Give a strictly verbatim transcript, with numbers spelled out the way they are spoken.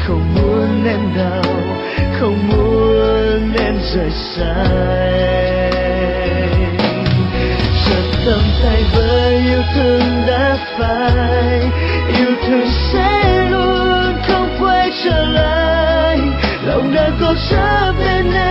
không muốn em đau, không muốn em rời xa anh. Chợt cầm tay với yêu thương đã phai, yêu thương sẽ luôn không quay trở lại, lòng đã cố chấp bên em